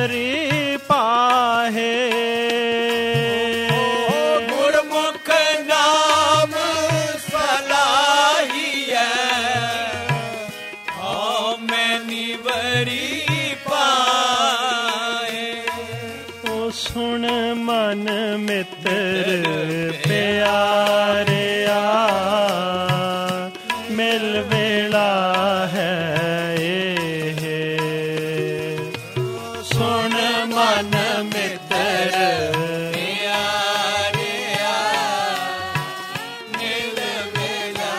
ਵਰੀ ਪਾਹੇ। ਗੁਰਮੁਖ ਨਾਮ ਸਲਾਹੀਐ, ਹਉ ਮੈਨੀ ਵਰੀ ਪਾਏ। ਓ ਸੁਣ ਮਨ ਮਿੱਤਰ ਪਿਆਰਿਆ, ਮਿਲ ਵੇਲਾ ਹੈ ਇਹ। ਸੁਣ ਮਨ ਮਿੱਤਰ ਪਿਆਰਿਆ, ਮਿਲ ਵੇਲਾ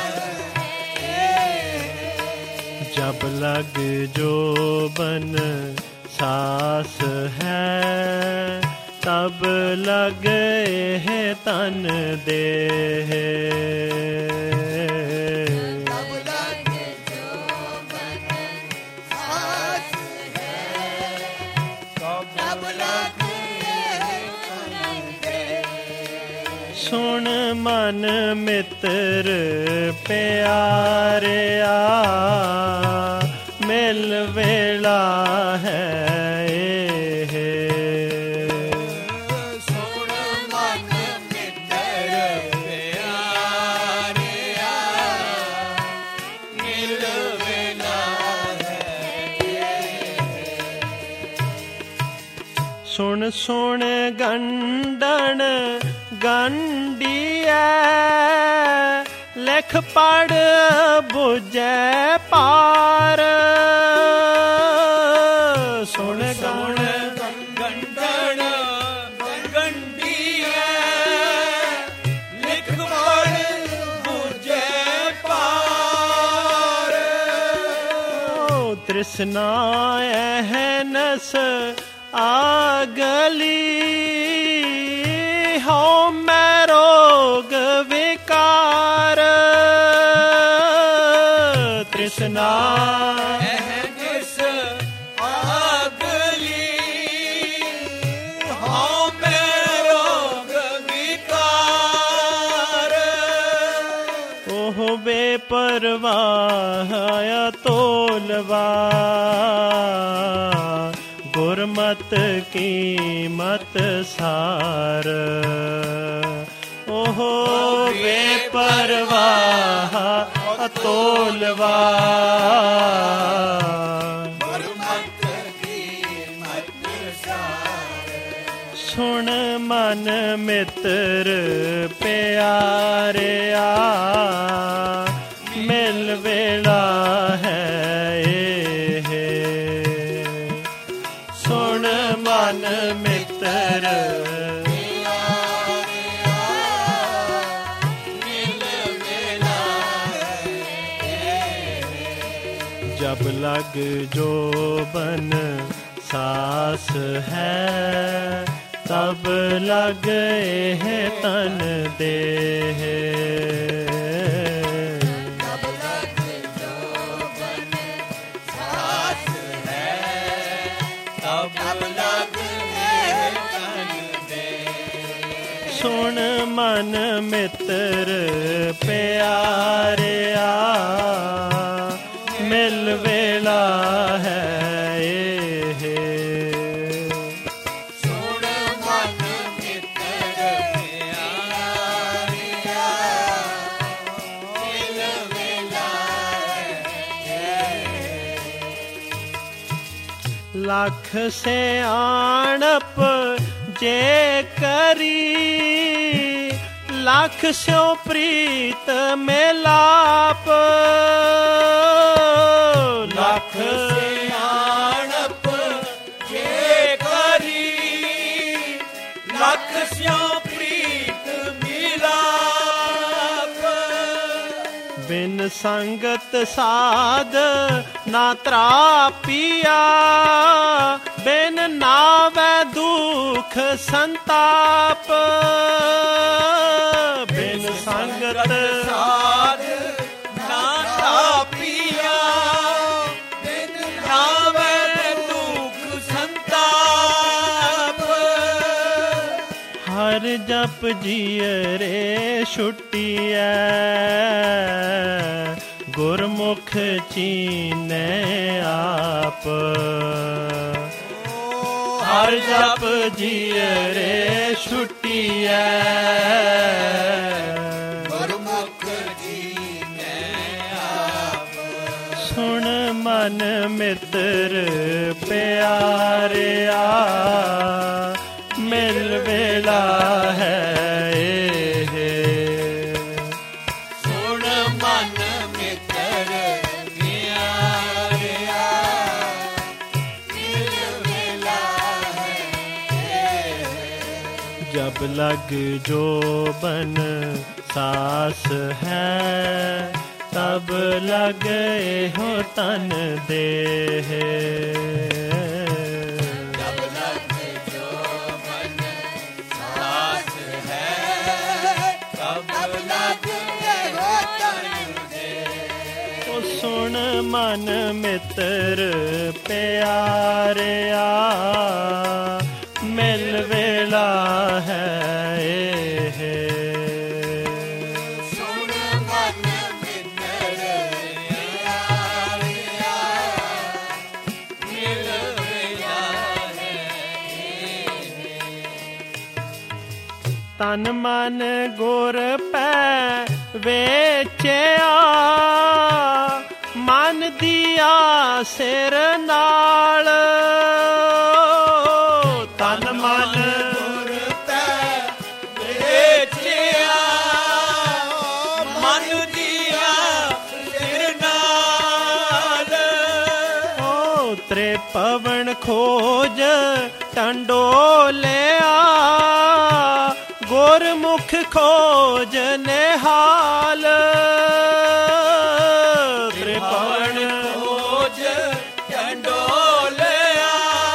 ਜਬ ਲਗ ਜੋਬਨ ਸਾਸ ਹੈ, ਤਬ ਲਗੇ ਹੈ ਤਨ ਦੇਹ। ਤਬ ਲਗੇ ਜੋਬਨ ਸਾਸ ਹੈ, ਤਬ ਲਗੇ ਤਨ ਦੇਹ। ਸੁਣ ਮਨ ਮਿੱਤਰ ਪਿਆਰਿਆ, ਮਿਲ ਵੇਲਾ ਹੈ ਇਹ। ਸੁਣ ਮਨ ਮਿੱਤਰ ਪਿਆਰਿਆ, ਮਿਲ ਵੇਲਾ ਹੈ। ਸੁਣ ਸੁਣ ਗੰਡਣ ਗੰਢੀਐ, ਲਿਖ ਪੜ ਬੁਝੈ ਪਾਰ। ਸੁਣ ਸੁਣ ਗੰਢਣ ਗੰਢੀਐ, ਲਿਖ ਪੜ ਬੁਝੈ ਪਾਰ। ਓ ਤ੍ਰਿਸ਼ਨਾ ਅਹਨਸ ਆਗਲੀ, ਹਉ ਮੈਂ ਰੋਗ ਵਿਕਾਰ। ਤ੍ਰਿਸ਼ਨਾ ਅਹਨਿਸ ਆਗਲੀ, ਹਉ ਮੈਂ ਰੋਗ ਵਿਕਾਰ। ਉਹ ਬੇਪਰਵਾਹ ਅਤੋਲਵਾ, ਗੁਰਮਤ ਕੀਮਤ ਸਾਰ। ਉਹ ਬੇਪਰਵਾਹ ਅਤੋਲਵਾ, ਗੁਰਮਤ ਕੀਮਤ ਸਾਰ। ਸੁਣ ਮਨ ਮਿੱਤਰ ਪਿਆਰਿਆ, ਮਿਲ ਵੇਲਾ ਹੈ ਇਹ। ਸੁਣ ਮਨ ਮਿੱਤਰ जब लग जोबन सास है, तब लगे है तन देह। जब लग जोबन सास है, तब लगे तन देह। सुन मन मित्र प्यारिया, मिल वेला है ये। सुन मन मित्र प्यारिया, मिल वेला है। लाख से आणप जे करी, लाख स्यो प्रीत मेलाप। लाख सियाणप जे करी, लाख स्यो प्रीत मिलाप। बिन संगत साध ना त्रापिया, बिन नावै दुख संताप। बिन संगत साध ना त्रापिया, बिन नावै दुख संताप। हर जप जियरे छुट्टिया, गुरमुख चीने आप। ਹਰ ਜਪ ਜੀਅਰੇ ਛੁੱਟੀਐ। ਗੁਰਮੁਖ ਜੀਵੈ ਆਪ ਸੁਣ ਮਨ ਮਿੱਤਰ ਪਿਆਰਿਆ, ਮਿਲ ਵੇਲਾ ਹੈ ਇਹ। ਸੁਣ ਮਨ ਮਿੱਤਰ ਪਿਆਰਿਆ, ਮਿਲ ਵੇਲਾ ਹੈ। ਜਬ ਲਗ ਜੋਬਨ ਸਾਸ ਹੈ, ਤਬ ਲਗੇ ਹੋ ਤਨ ਦੇਹ। ਜਬ ਲਗ ਜੋਬਨ ਸਾਸ ਹੈ, ਤਬ ਲਗੇ ਹੋ ਤਨ ਦੇਹ। ਉਹ ਸੁਣ ਮਨ ਮਿੱਤਰ ਪਿਆਰਿਆ, ਮਿਲ ਵੇਲਾ ਹੈ ਇਹ। ਸੁਣ ਮਨ ਮਿੱਤਰ ਪਿਆਰਿਆ, ਮਿਲ ਵੇਲਾ ਹੈ। ਤਨ ਮਨ ਗੁਰ ਪੈ ਵੇਚਿਆ, ਮਨ ਦੀਆ ਸਿਰ ਨਾਲ। ਤਨ ਮਨ ਗੁਰ ਪੈ ਵੇਚਿਆ, ਮਨ ਦੀਆ ਸਿਰ ਨਾਲ। ਓ ਤ੍ਰੇ ਪਵਨ ਖੋਜ ਟੰਡੋਲਿਆ, ਗੁਰਮੁਖ ਖੋਜ ਨਿਹਾਲ। ਤ੍ਰੇ ਪਵਨ ਖੋਜ ਟੰਡੋਲਿਆ,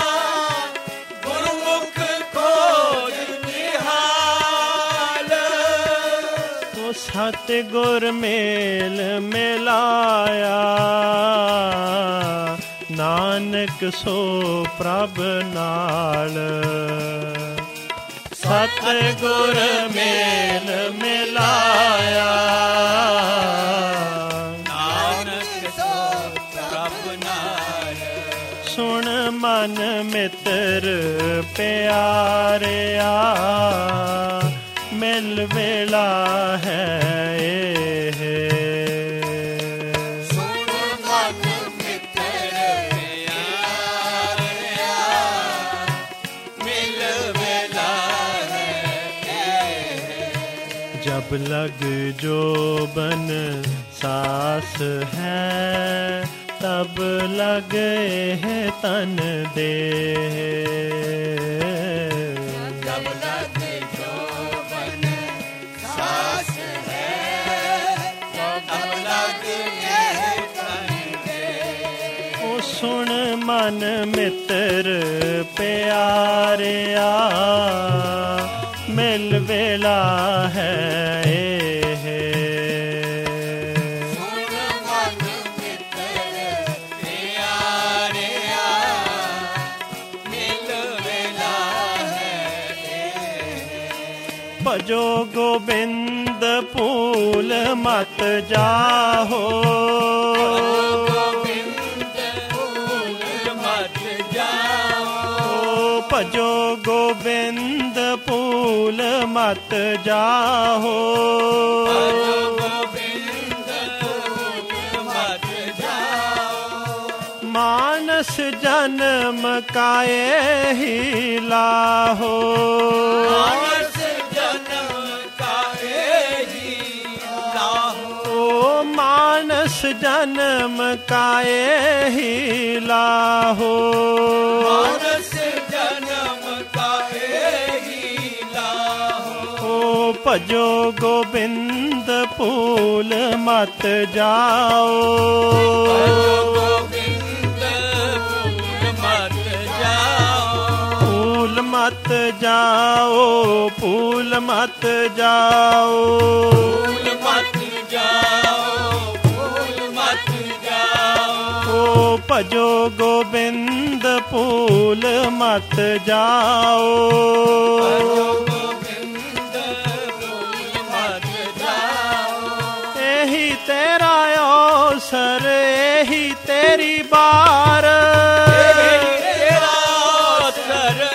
ਗੁਰਮੁਖ ਖੋਜ ਨਿਹਾਲ। ਤੋ ਸਤ ਗੁਰ ਮੇਲ ਮਿਲਾਇਆ, ਨਾਨਕ ਸੋ ਪ੍ਰਭ ਨਾਲ। ਸਤ ਗੁਰ ਮੇਲ ਮਿਲਾਇਆ, ਨਾਨਕ ਸੋ ਪ੍ਰਭ ਨਾਲ। ਸੁਣ ਮਨ ਮਿੱਤਰ ਪਿਆਰਿਆ, ਮਿਲ ਵੇਲਾ ਹੈ ਇਹ। ਸੁਣ ਮਨ ਮਿੱਤਰ ਪਿਆਰਿਆ, ਮਿਲ ਵੇਲਾ ਹੈ। ਜਬ ਲਗ ਜੋਬਨ ਸਾਸ ਹੈ, ਤਬ ਲਗੇ ਹੈ ਤਨ ਦੇਹ। ਜਬ ਲਗ ਜੋਬਨ ਸਾਸ ਹੈ, ਤਬ ਲਗੇ ਤਨ ਦੇਹ। ਉਹ ਸੁਣ ਮਨ ਮਿੱਤਰ ਪਿਆਰਿਆ, ਮਿਲ ਵੇਲਾ ਹੈ ਇਹ। ਸੁਣ ਮਨ ਮਿੱਤਰ ਪਿਆਰਿਆ, ਮਿਲ ਵੇਲਾ ਹੈ। ਭਜੋ ਗੋਬਿੰਦ ਭੂਲ ਮਤ ਜਾਹੋ, ਗੋਬਿੰਦ ਭੂਲ ਮਤ ਜਾਓ। ਭਜੋ ਗੋਬਿੰਦ ਭੂਲ ਮਤ ਜਾਹੋ। ਗੋਬਿੰਦ ਭੂਲ ਮਤ ਜਾਓ। ਮਾਨਸ ਜਨਮ ਕਾਏ ਹੀ ਲਾਹੋ। ਮਾਨਸ ਜਨਮ ਕਾਏ ਹੀ ਲਾਹੋ। ਓ ਮਾਨਸ ਜਨਮ ਕਾਏ ਹੀ ਲਾਹੋ। ਮਾਨਸ ਜਨਮ ਕਾਏ ਹੀ ਲਾਹੋ। ਓ ਭਜੋ ਗੋਬਿੰਦ ਭੂਲ ਮਤ ਜਾਓ। ਗੋਬਿੰਦ ਭੂਲ ਮਤ ਜਾਓ। ਭੂਲ ਮਤ ਜਾਓ, ਭੂਲ ਮਤ ਜਾਓ। ਭੂਲ ਮਤ ਜਾਓ, ਭੂਲ ਮਤ ਜਾਓ। ਓ ਭਜੋ ਗੋਬਿੰਦ ਭੂਲ ਮਤ ਜਾਓ। ਗੋਬਿੰਦ ਭੂਲ ਮਤ ਜਾਓ। ਇਹੀ ਤੇਰਾ ਅਵਸਰ, ਇਹੀ ਤੇਰੀ ਬਾਰ। ਤੇਰਾ ਅਵਸਰ,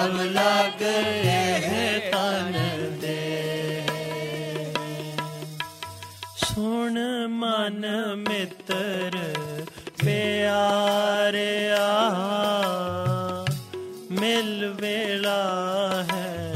ਸਭ ਲਾਗ ਇਹ ਤਨ ਦੇ। ਸੁਣ ਮਨ ਮਿੱਤਰ ਪਿਆਰਿਆ, ਮਿਲ ਵੇਲਾ ਹੈ